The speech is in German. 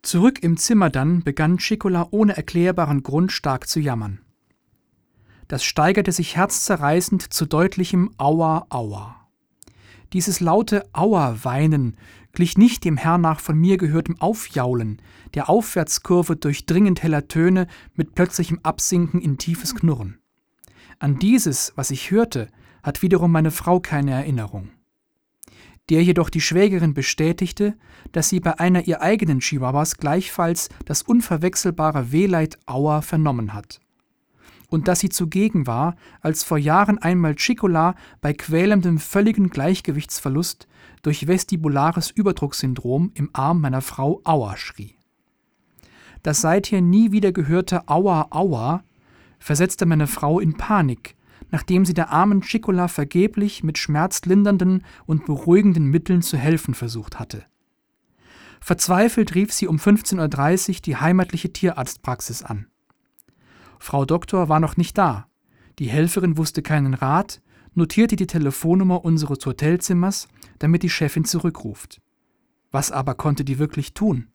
Zurück im Zimmer dann begann Ciccola ohne erklärbaren Grund stark zu jammern. Das steigerte sich herzzerreißend zu deutlichem Aua, Aua. Dieses laute Aua-Weinen glich nicht dem hernach von mir gehörtem Aufjaulen, der Aufwärtskurve durchdringend heller Töne mit plötzlichem Absinken in tiefes Knurren. An dieses, was ich hörte, hat wiederum meine Frau keine Erinnerung. Der jedoch die Schwägerin bestätigte, dass sie bei einer ihr eigenen Chihuahuas gleichfalls das unverwechselbare Wehleid Aua vernommen hat. Und dass sie zugegen war, als vor Jahren einmal Ciccola bei quälendem völligen Gleichgewichtsverlust durch vestibulares Überdrucksyndrom im Arm meiner Frau Aua schrie. Das seither nie wieder gehörte Aua, Aua versetzte meine Frau in Panik, nachdem sie der armen Ciccola vergeblich mit schmerzlindernden und beruhigenden Mitteln zu helfen versucht hatte. Verzweifelt rief sie um 15:30 Uhr die heimatliche Tierarztpraxis an. Frau Doktor war noch nicht da. Die Helferin wusste keinen Rat, notierte die Telefonnummer unseres Hotelzimmers, damit die Chefin zurückruft. Was aber konnte die wirklich tun?